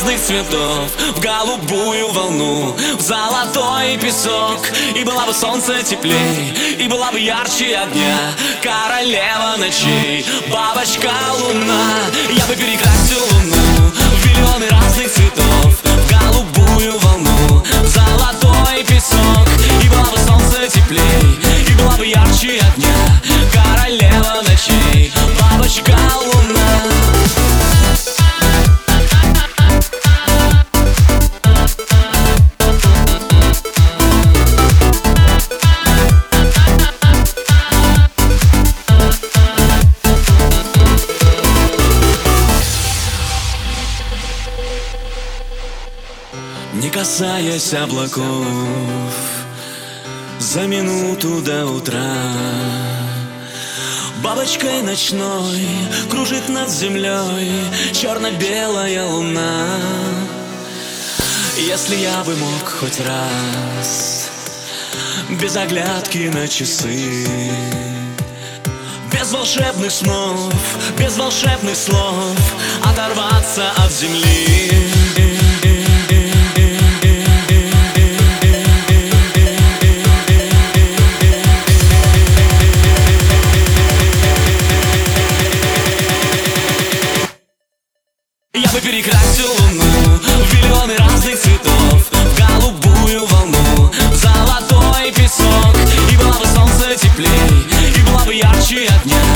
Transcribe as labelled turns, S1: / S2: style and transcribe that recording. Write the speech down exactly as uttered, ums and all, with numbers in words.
S1: разных цветов в голубую волну, в золотой песок. И была бы солнце теплей, и была бы ярче огня, королева ночей, бабочка луна. Я бы перекрасил луну в миллионы разных цветов, в голубую волну, в золотой песок. И была бы солнце теплей, и была бы ярче огня, королева ночей, бабочка луна. Не касаясь облаков, за минуту до утра бабочкой ночной кружит над землей черно-белая луна. Если я бы мог хоть раз, без оглядки на часы, без волшебных снов, без волшебных слов, оторваться от земли. Я бы перекрасил луну в миллионы разных цветов, в голубую волну, в золотой песок. И была бы солнце теплей, и была бы ярче огня,